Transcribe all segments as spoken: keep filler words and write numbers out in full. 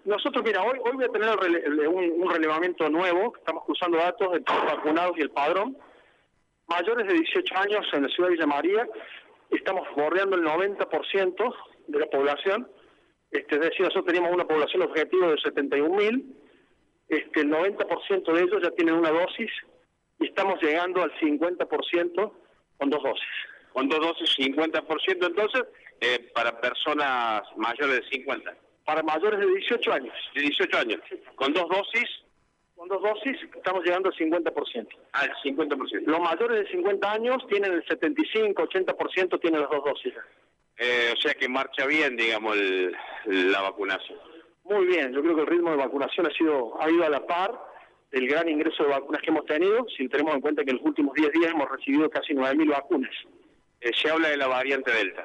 Nosotros, mira, hoy hoy voy a tener el rele- el- un, un relevamiento nuevo, estamos cruzando datos entre los vacunados y el padrón. Mayores de dieciocho años en la ciudad de Villa María, estamos bordeando el noventa por ciento de la población. Este, es decir, nosotros teníamos una población objetivo de setenta y un mil, este, el noventa por ciento de ellos ya tienen una dosis y estamos llegando al cincuenta por ciento con dos dosis. Con dos dosis, cincuenta por ciento entonces, eh, para personas mayores de cincuenta. Para mayores de dieciocho años. De dieciocho años. Con dos dosis, Con dos dosis estamos llegando al cincuenta por ciento. al cincuenta por ciento. Los mayores de cincuenta años tienen el setenta y cinco, ochenta por ciento tienen las dos dosis. Eh, o sea que marcha bien, digamos, el, la vacunación. Muy bien, yo creo que el ritmo de vacunación ha sido ha ido a la par del gran ingreso de vacunas que hemos tenido, si tenemos en cuenta que en los últimos diez días hemos recibido casi nueve mil vacunas. Eh, se habla de la variante Delta.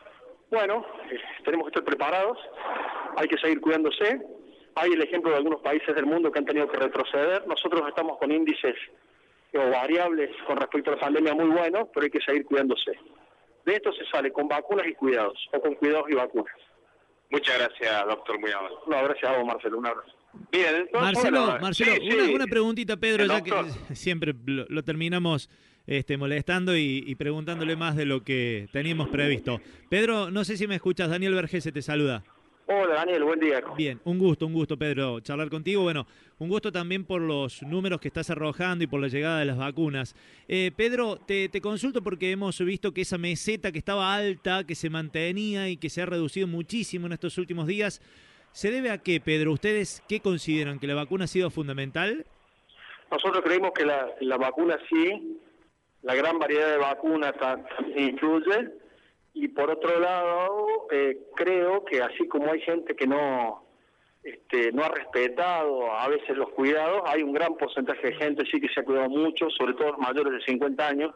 Bueno, eh, tenemos que estar preparados, hay que seguir cuidándose. Hay el ejemplo de algunos países del mundo que han tenido que retroceder. Nosotros estamos con índices o variables con respecto a la pandemia muy buenos, pero hay que seguir cuidándose. De esto se sale con vacunas y cuidados, o con cuidados y vacunas. Muchas gracias, doctor, muy amable. No, gracias a vos, Marcelo, un abrazo. Bien, entonces, Marcelo, bueno, Marcelo, sí, una, sí. una preguntita, Pedro, El ya que doctor. siempre lo, lo terminamos este, molestando y, y preguntándole más de lo que teníamos previsto. Pedro, no sé si me escuchas, Daniel Vergese te saluda. Hola, Daniel, buen día. Bien, un gusto, un gusto, Pedro, charlar contigo. Bueno, un gusto también por los números que estás arrojando y por la llegada de las vacunas. Eh, Pedro, te, te consulto porque hemos visto que esa meseta que estaba alta, que se mantenía y que se ha reducido muchísimo en estos últimos días, ¿se debe a qué, Pedro? ¿Ustedes qué consideran? ¿Que la vacuna ha sido fundamental? Nosotros creemos que la, la vacuna sí, la gran variedad de vacunas también influye. Y por otro lado, eh, creo que así como hay gente que no este, no ha respetado a veces los cuidados, hay un gran porcentaje de gente sí que se ha cuidado mucho, sobre todo los mayores de cincuenta años.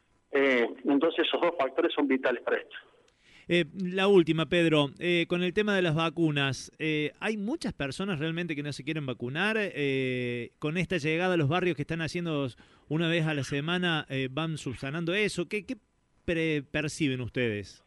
Eh, entonces esos dos factores son vitales para esto. Eh, la última, Pedro, eh, con el tema de las vacunas, eh, ¿hay muchas personas realmente que no se quieren vacunar? Eh, con esta llegada a los barrios que están haciendo una vez a la semana, eh, ¿van subsanando eso? ¿Qué, qué perciben ustedes?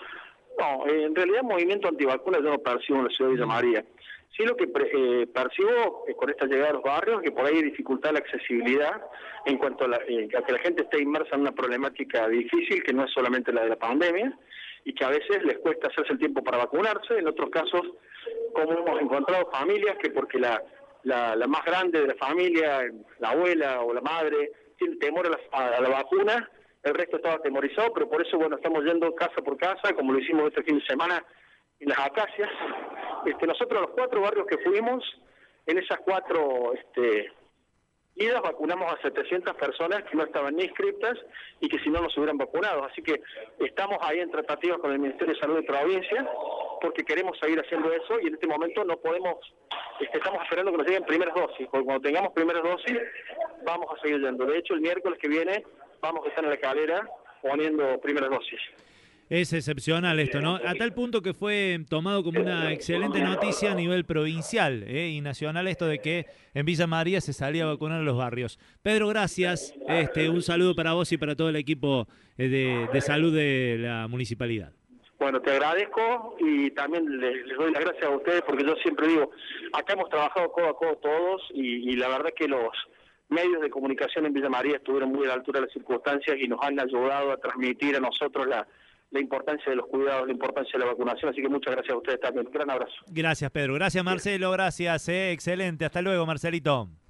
No, eh, en realidad movimiento antivacunas yo no percibo en la ciudad de Villa María. Sí lo que eh, percibo eh, con esta llegada a los barrios, que por ahí hay dificultad la accesibilidad en cuanto a, la, eh, a que la gente esté inmersa en una problemática difícil, que no es solamente la de la pandemia, y que a veces les cuesta hacerse el tiempo para vacunarse. En otros casos, como hemos encontrado familias que porque la, la, la más grande de la familia, la abuela o la madre, tiene temor a la, a, a la vacuna, el resto estaba atemorizado, pero por eso, bueno, estamos yendo casa por casa, como lo hicimos este fin de semana en las Acacias. Este, nosotros los cuatro barrios que fuimos, en esas cuatro este, idas vacunamos a setecientas personas que no estaban ni inscriptas y que si no nos hubieran vacunado. Así que estamos ahí en tratativas con el Ministerio de Salud de provincia, porque queremos seguir haciendo eso y en este momento no podemos, este, estamos esperando que nos lleguen primeras dosis, porque cuando tengamos primeras dosis vamos a seguir yendo. De hecho, el miércoles que viene vamos a estar en la calera poniendo primeras dosis. Es excepcional esto, ¿no? A tal punto que fue tomado como una excelente noticia a nivel provincial ¿eh? y nacional esto de que en Villa María se salía a vacunar a los barrios. Pedro, gracias. Este, un saludo para vos y para todo el equipo de, de salud de la municipalidad. Bueno, te agradezco y también les, les doy las gracias a ustedes porque yo siempre digo, acá hemos trabajado codo a codo todos y, y la verdad que los medios de comunicación en Villa María estuvieron muy a la altura de las circunstancias y nos han ayudado a transmitir a nosotros la, la importancia de los cuidados, la importancia de la vacunación, así que muchas gracias a ustedes también. Un gran abrazo. Gracias, Pedro. Gracias, Marcelo. Gracias. Eh. Excelente. Hasta luego, Marcelito.